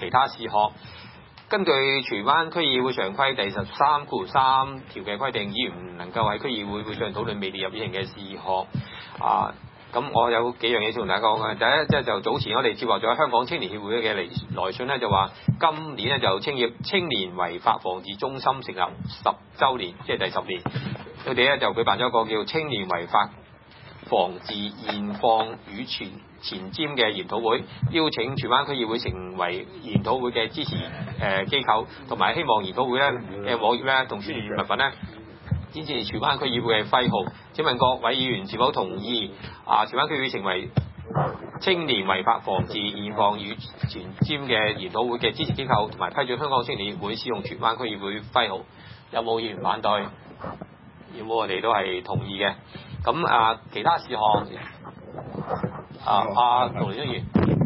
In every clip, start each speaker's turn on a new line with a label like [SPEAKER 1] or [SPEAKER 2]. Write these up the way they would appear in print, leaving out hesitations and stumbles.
[SPEAKER 1] 其他事項。根據荃灣區議會常規第13條嘅規定，議員唔能夠喺區議會會上討論未列入議程嘅事項。咁我有幾樣嘢想同大家講嘅。第一，即係就早前我哋接獲咗香港青年協會嘅來信咧，就話今年咧就青年違法防治中心成立10週年，即係第10年。佢哋咧就舉辦咗一個叫青年違法防治現況與前瞻嘅研討會，邀請荃灣區議會成為研討會嘅支持機構，同埋希望研討會咧嘅網頁咧同宣傳物品咧展示荃灣區議會嘅徽號。請問各位議員是否同意荃灣區議會成為青年違法防治現況與前瞻嘅研討會嘅支持機構，同埋批准香港青年協會使用荃灣區議會徽號？有冇議員反對？有冇？我哋都係同意嘅。咁其他事項杜連議員。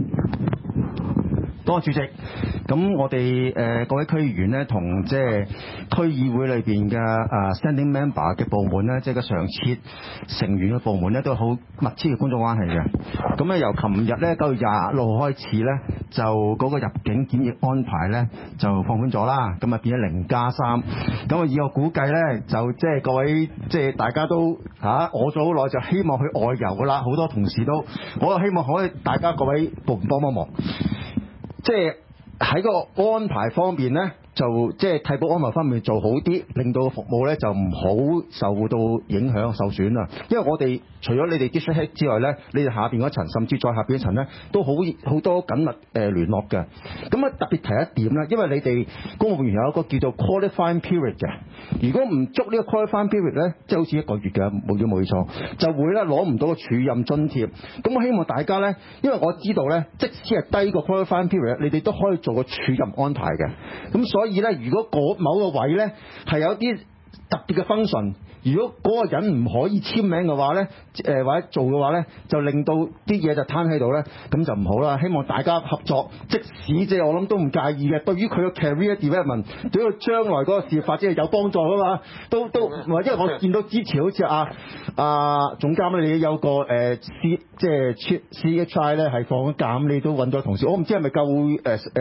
[SPEAKER 2] 多謝主席。咁我哋各位區議員咧，同即係區議會裏邊嘅standing member 嘅部門咧，即係個常設成員嘅部門咧，都好密切嘅工作關係嘅。咁咧由琴日咧9月26號開始咧，就嗰個入境檢疫安排咧就放寬咗啦，咁啊變咗0+3。咁啊以我估計咧，就即係各位即係大家都我咗好耐，就希望去外遊噶啦，好多同事都，我又希望可以大家各位部門幫忙，即係喺個安排方面咧，就即係替補安排方面做好啲，令到服務咧就唔好受到影響受損啦。因為我哋除咗你哋 district head 之外咧，你哋下邊嗰層甚至再下邊嗰層咧，都好多緊密聯絡嘅。咁特別提一點啦，因為你哋公務員有一個叫做 qualifying period 嘅，如果唔捉呢個 qualifying period 咧，即係好似1個月嘅，冇錯，就會咧攞唔到個署任津貼。咁我希望大家咧，因為我知道咧，即使係低過 qualifying period，你哋都可以做個署任安排嘅。咁所以咧，如果某個位咧係有啲特別嘅 function，如果嗰個人唔可以簽名嘅話咧，或者做嘅話咧，就令到啲嘢就攤喺度咧，咁就唔好啦。希望大家合作，即使即係我諗都唔介意嘅。對於佢嘅 career development，對於佢將來嗰個事業發展係有幫助噶嘛，都因為我見到之前好似總監你有個即係 CHI 咧係放咗假，咁你都揾咗同事，我唔知係咪夠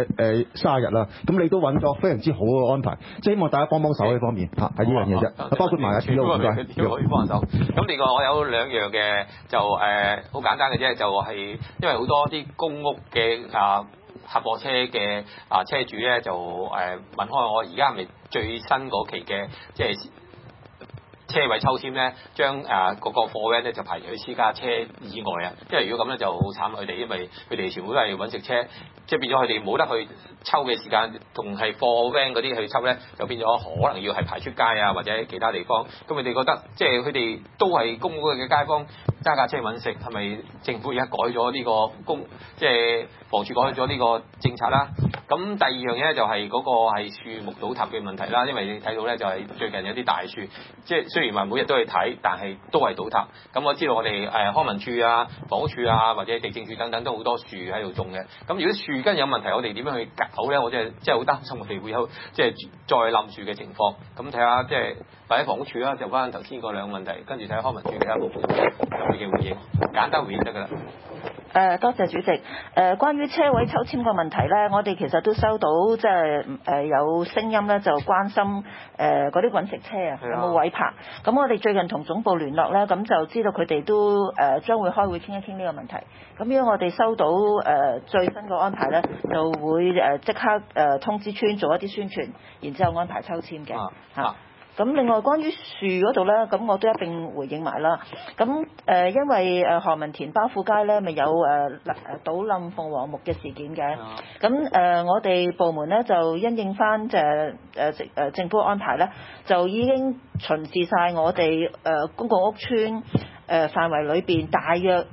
[SPEAKER 2] 30日啦，咁你都揾咗非常之好嘅安排，即係希望大家幫手呢方面係呢樣嘢啫，包括埋主要
[SPEAKER 1] 可以幫手。咁另外我有2樣嘅就好簡單嘅啫，就係因為好多啲公屋嘅合夥車嘅車主咧就問開我，而家係咪最新嗰期嘅即係車位抽籤咧，將嗰個貨 van 咧就排除去私家車以外啊，因為如果咁咧就好慘佢哋，因為佢哋全部都係揾食車，即係變咗佢哋冇得去抽嘅時間，同係貨 van 嗰啲去抽咧，就變咗可能要係排出街啊或者其他地方。咁佢哋覺得即係佢哋都係公屋嘅街坊揸架車揾食，係咪政府而家改咗呢個即係房署改咗呢個政策啦？咁第二樣嘢就係嗰個係樹木倒塌嘅問題啦，因為你睇到咧就係最近有啲大樹，即係雖然話每日都去睇，但係都係倒塌。咁我知道我哋康文署啊、房屋署啊或者地政署等等都好多樹喺度種嘅。咁如果樹根有問題，我哋點樣去搞咧？我真係好擔心我哋會有即係再冧樹嘅情況。咁睇下即係或者房屋署啦，就翻頭先嗰2個問題，跟住睇下康文署其他部門有咩嘅回應，簡單回應得㗎啦。
[SPEAKER 3] 多謝主席。關於車位抽籤個問題咧，我哋其實都收到即係有聲音咧，就關心嗰啲搵食車啊有冇位泊。咁我哋最近同總部聯絡咧，咁就知道佢哋都將會開會傾一傾呢個問題。咁如果我哋收到最新個安排咧，就會即刻通知村做一啲宣傳，然之後安排抽籤嘅。咁另外關於樹嗰度咧，咁我都一並回應埋啦。咁因為何文田包富街咧，咪有倒冧鳳凰木嘅事件嘅。咁我哋部門咧就因應翻政府安排咧，就已經巡視晒我哋公共屋邨範圍裏邊大約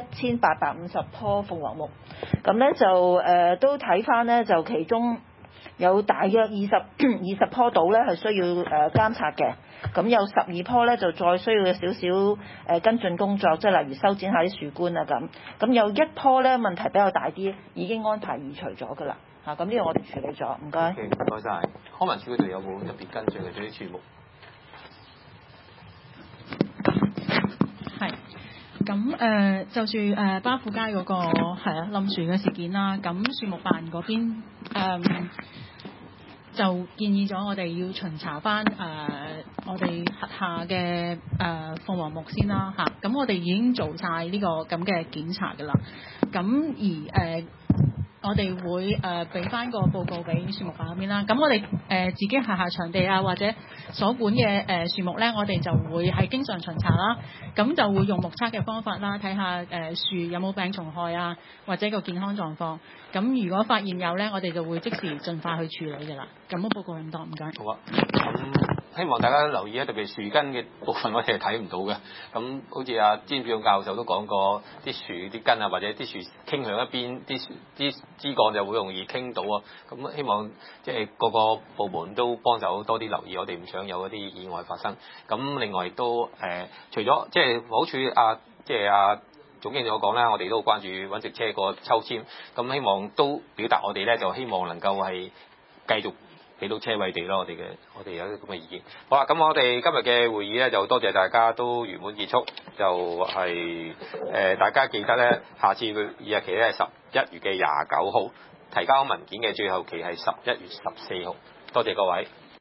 [SPEAKER 3] 1850棵鳳凰木。咁咧就都睇翻咧，就其中有大約20棵度咧係需要監察嘅，咁有12棵咧就再需要少少跟進工作，即係例如修剪下啲樹冠啊咁。咁有1棵咧問題比較大啲，已經安排移除咗㗎啦。咁呢個我哋處理咗，唔該。
[SPEAKER 1] 唔該晒。康文署嗰度有冇特別跟進嘅對啲樹木？
[SPEAKER 4] 係。 就住巴富街嗰個冧樹嘅事件啦，咁樹木辦嗰邊就建議咗我哋要巡查翻我哋轄下嘅鳳凰木先啦嚇，咁我哋已經做晒呢個咁嘅檢查㗎啦，咁而我哋會俾翻個報告俾樹木辦嗰邊啦。咁我哋自己轄下場地啊，或者所管嘅樹木咧，我哋就會係經常巡查啦。咁就會用目測嘅方法啦，睇下樹有冇病蟲害啊，或者個健康狀況。咁如果發現有咧，我哋就會即時盡快去處理㗎啦。咁個報告咁多，唔該。
[SPEAKER 1] 好啊。希望大家留意特別樹根嘅部分我哋係睇唔到嘅。咁好似阿詹志勇教授都講過，啲樹啲根啊，或者啲樹傾向一邊，啲枝幹就會容易傾到啊。咁希望即係個個部門都幫手多啲留意，我哋唔想有一啲意外發生。咁另外亦都除咗即係好處總經理所講啦，我哋都好關注揾食車個抽籤。咁希望都表達我哋咧，就希望能夠係繼續俾到車位地咯，我哋有啲咁嘅意見。好啦，咁我哋今日嘅會議咧就多謝大家都圓滿結束，就係、大家記得咧，下次嘅日期咧係11月嘅29號，提交文件嘅最後期係11月14號。多謝各位。